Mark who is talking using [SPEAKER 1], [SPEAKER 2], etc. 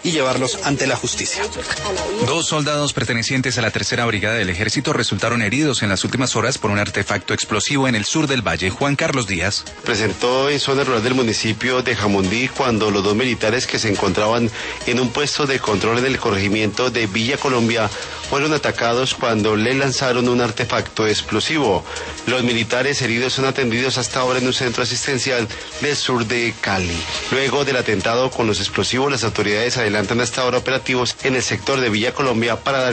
[SPEAKER 1] y llevarlos ante la justicia.
[SPEAKER 2] 2 soldados pertenecientes a la 3ª Brigada del Ejército resultaron heridos en las últimas horas por un artefacto explosivo en el sur del valle. Juan Carlos Díaz.
[SPEAKER 3] Presentó en zona rural del municipio de Jamundí cuando los 2 militares que se encontraban en un puesto de control en el corregimiento de Villa Colombia fueron atacados cuando le lanzaron un artefacto explosivo. Los militares heridos son atendidos hasta ahora en un centro asistencial del sur de Cali. Luego del atentado con los explosivos, las autoridades adelantan hasta ahora operativos en el sector de Villa Colombia para dar